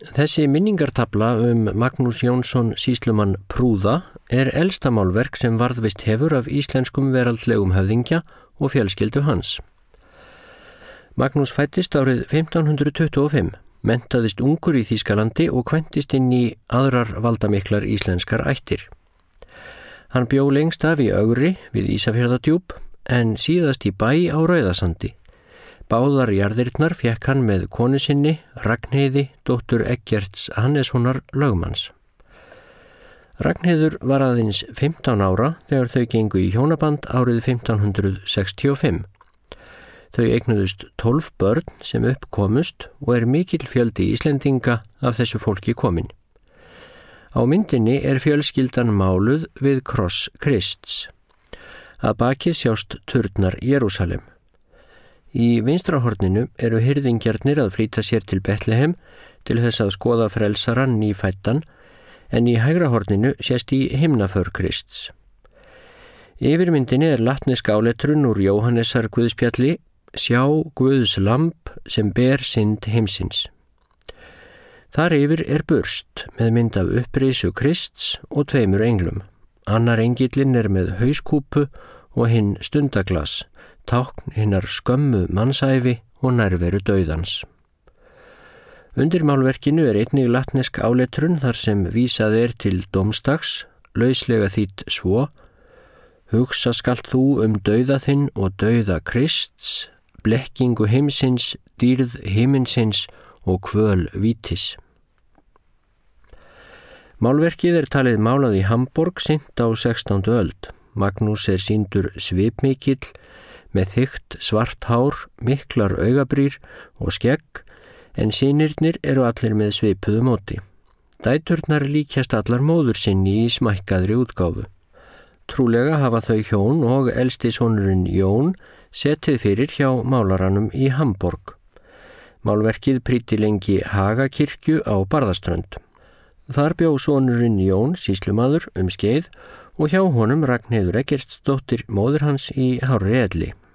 Þessi minningartafla Magnús Jónsson sýslumann prúða elsta málverk sem varðveist hefur af íslenskum veraldlegum höfðingja og fjölskyldu hans. Magnús fæddist árið 1525, menntaðist ungur í Þýskalandi og kvæntist inn í aðrar valdamiklar íslenskar ættir. Hann bjó lengst af í Ögri við Ísafjarðardjúp en síðast í bæ á Rauðasandi. Báðar jarðirnar fékk hann með konu sinni, Ragnheiði, dóttur Eggerts Hannessonar lögmanns. Ragnheiður var aðeins 15 ára þegar þau gengu í hjónaband árið 1565. Þau eignuðust 12 börn sem uppkomust og mikill fjöldi Íslendinga af þessu fólki komin. Á myndinni fjölskyldan máluð við kross Krists. Að baki sjást turnar Jerúsalem. Í vinstra horninu hirðingjarnir að flýta sér til Betlehem til þess að skoða frelsarann nýfæddan, en í hægra horninu sést í himnaför Krists. Yfir myndinni latnesk áletrun úr Jóhannesar Guðspjalli, sjá Guðs lamb sem ber synd heimsins. Þar yfir burst með mynd af upprisu Krists og 2 englum. Annar engillinn með hauskúpu og hinn stundaglas, tákn hinnar skömmu mannsævi og nærveru dauðans. Undir málverkinu einnig latnesk áletrun þar sem vísað til dómsdags, lauslega þýtt svo: hugsa skalt þú dauða þinn og dauða Krists, blekkingu heimsins, dýrð himinsins og kvöl vítis. Málverkið talið málað í Hamborg seint á 16. öld. Magnús sýndur svipmikill, með þykkt svart hár, miklar augabrýr og skegg, en synirnir allir með svipuðu móti. Dæturnar líkjast allar móður sinni í smækkaðri útgáfu. Trúlega hafa þau hjón og elsti sonurinn Jón setið fyrir hjá málaranum í Hamborg. Málverkið prýddi lengi Hagakirkju á Barðaströnd. Þar bjó sonurinn Jón sýslumaður skeið og hjá honum Ragnheiður Eggertsdóttir móðir hans í hárri elli.